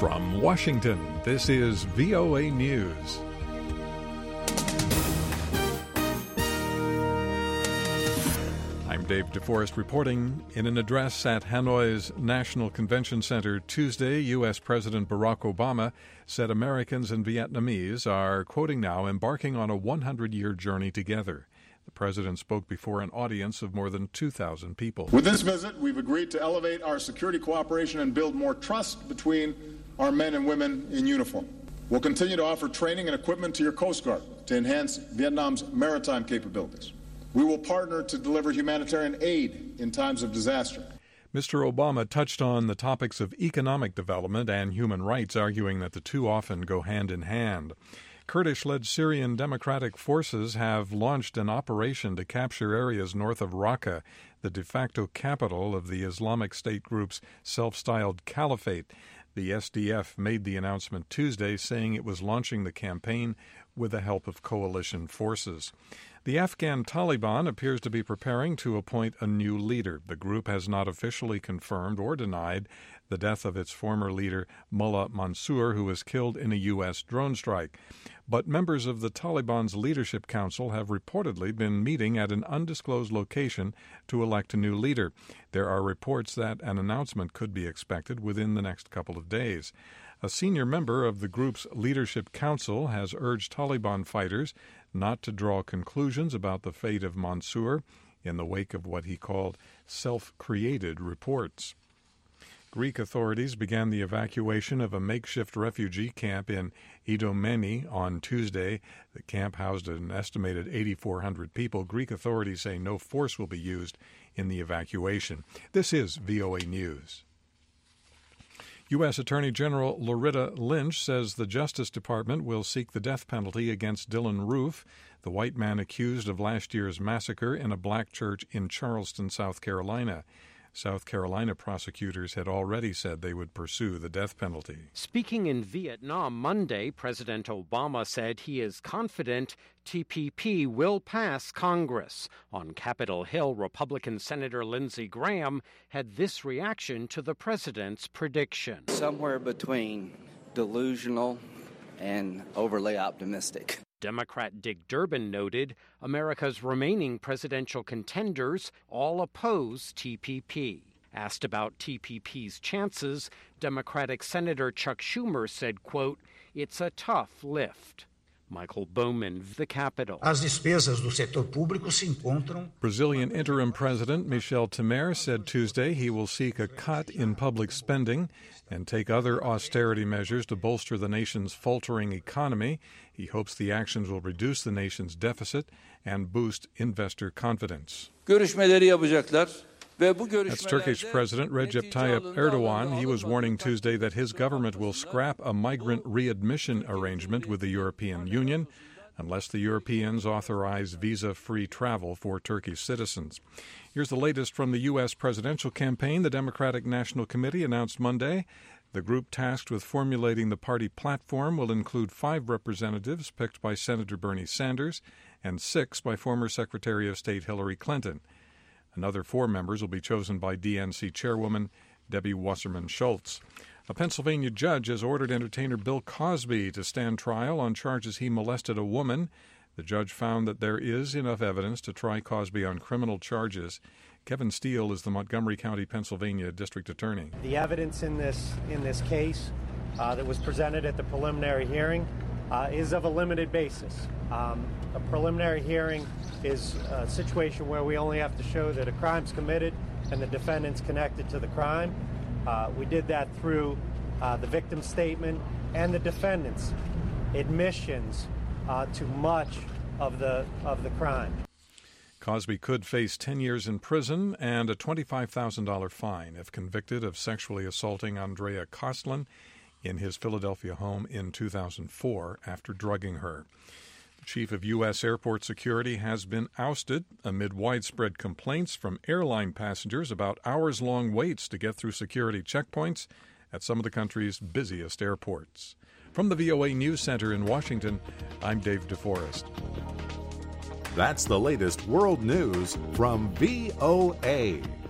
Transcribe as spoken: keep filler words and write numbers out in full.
From Washington, this is V O A News. I'm Dave DeForest reporting. In an address at Hanoi's National Convention Center Tuesday, U S. President Barack Obama said Americans and Vietnamese are, quoting now, embarking on a hundred-year journey together. The president spoke before an audience of more than two thousand people. With this visit, we've agreed to elevate our security cooperation and build more trust between our men and women in uniform. We'll continue to offer training and equipment to your Coast Guard to enhance Vietnam's maritime capabilities. We will partner to deliver humanitarian aid in times of disaster. Mister Obama touched on the topics of economic development and human rights, arguing that the two often go hand in hand. Kurdish-led Syrian Democratic Forces have launched an operation to capture areas north of Raqqa, the de facto capital of the Islamic State group's self-styled caliphate. The S D F made the announcement Tuesday, saying it was launching the campaign with the help of coalition forces. The Afghan Taliban appears to be preparing to appoint a new leader. The group has not officially confirmed or denied the death of its former leader, Mullah Mansour, who was killed in a U S drone strike. But members of the Taliban's Leadership Council have reportedly been meeting at an undisclosed location to elect a new leader. There are reports that an announcement could be expected within the next couple of days. A senior member of the group's Leadership Council has urged Taliban fighters not to draw conclusions about the fate of Mansour in the wake of what he called self-created reports. Greek authorities began the evacuation of a makeshift refugee camp in Idomeni on Tuesday. The camp housed an estimated eight thousand four hundred people. Greek authorities say no force will be used in the evacuation. This is V O A News. U S. Attorney General Loretta Lynch says the Justice Department will seek the death penalty against Dylann Roof, the white man accused of last year's massacre in a black church in Charleston, South Carolina. South Carolina prosecutors had already said they would pursue the death penalty. Speaking in Vietnam Monday, President Obama said he is confident T P P will pass Congress. On Capitol Hill, Republican Senator Lindsey Graham had this reaction to the president's prediction. Somewhere between delusional and overly optimistic. Democrat Dick Durbin noted America's remaining presidential contenders all oppose T P P. Asked about T P P's chances, Democratic Senator Chuck Schumer said, quote, "It's a tough lift." Michael Bowman, The Capitol. As despesas do setor público se encontram. Brazilian interim president Michel Temer said Tuesday he will seek a cut in public spending and take other austerity measures to bolster the nation's faltering economy. He hopes the actions will reduce the nation's deficit and boost investor confidence. Görüşmeleri yapacaklar. That's Turkish President Recep Tayyip Erdogan. He was warning Tuesday that his government will scrap a migrant readmission arrangement with the European Union unless the Europeans authorize visa-free travel for Turkish citizens. Here's the latest from the U S presidential campaign. The Democratic National Committee announced Monday the group tasked with formulating the party platform will include five representatives picked by Senator Bernie Sanders and six by former Secretary of State Hillary Clinton. Another four members will be chosen by D N C chairwoman Debbie Wasserman Schultz. A Pennsylvania judge has ordered entertainer Bill Cosby to stand trial on charges he molested a woman. The judge found that there is enough evidence to try Cosby on criminal charges. Kevin Steele is the Montgomery County, Pennsylvania District Attorney. The evidence in this in this case uh, that was presented at the preliminary hearing uh, is of a limited basis. Um, a preliminary hearing is a situation where we only have to show that a crime's committed and the defendant's connected to the crime. Uh, we did that through uh, the victim's statement and the defendant's admissions uh, to much of the of the crime. Cosby could face ten years in prison and a twenty-five thousand dollars fine if convicted of sexually assaulting Andrea Kostlin in his Philadelphia home in two thousand four after drugging her. The chief of U S airport security has been ousted amid widespread complaints from airline passengers about hours-long waits to get through security checkpoints at some of the country's busiest airports. From the V O A News Center in Washington, I'm Dave DeForest. That's the latest world news from V O A.